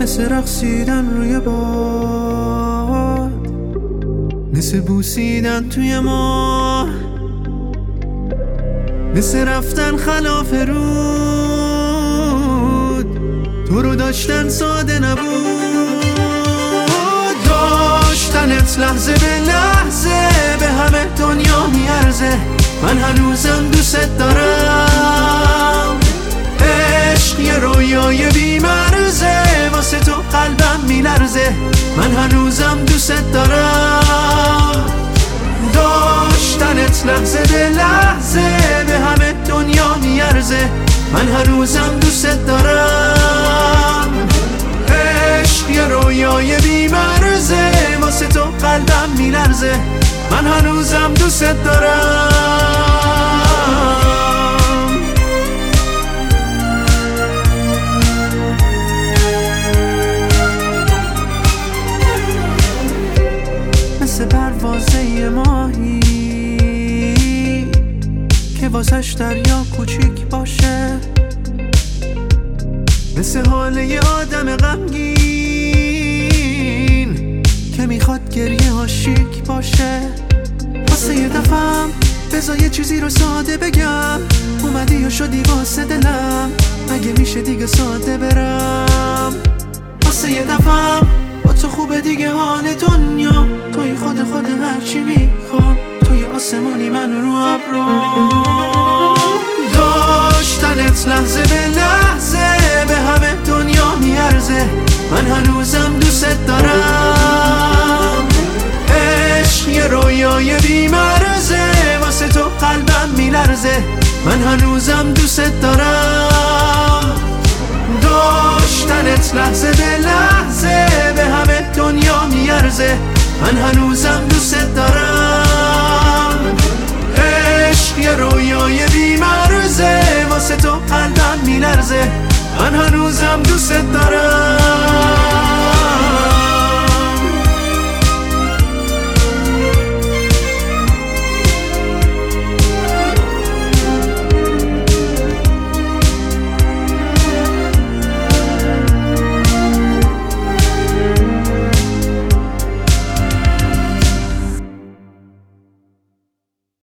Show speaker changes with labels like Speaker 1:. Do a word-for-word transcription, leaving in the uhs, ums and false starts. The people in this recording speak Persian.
Speaker 1: مثل رقصیدن روی باد، مثل بوسیدن توی ما، مثل رفتن خلاف رود، تو رو داشتن ساده نبود. داشتنت لحظه به لحظه به همه دنیا میارزه. من هنوزم دوست دارم. عشق یه رویای بی‌مرزه، واسه تو قلبم میلرزه. من هنوزم دوست دارم. داشتنت لحظه به لحظه به همه دنیا میارزه. من هنوزم دوست دارم. عشق یه رویای بی‌مرزه، واسه تو قلبم میلرزه. من هنوزم دوست دارم. مثل پروازه ماهی که واسش دریا کوچیک باشه، مثل حال یه آدم غمگین که میخواد گریه ها شیک باشه. واسه یه دفعم بذار یه چیزی رو ساده بگم. اومدی و شدی واسه دلم، مگه میشه دیگه ساده برم؟ واسه یه دفعم با تو خوبه دیگه حال دنیا. توی خود خود هرچی میخوام، توی آسمونی من رو ابرو. داشتنت لحظه به لحظه به همه دنیا میارزه. من هنوزم دوست دارم. عشق یه رویای بی‌مرزه، واسه تو قلبم میلرزه. من هنوزم دوست دارم. داشتنت لحظه به لحظه به همه دنیا میارزه. من هنوزم دوست دارم. عشق یه رویای بی‌مرزه، واسه تو قلبم میلرزه. من هنوزم دوست دارم.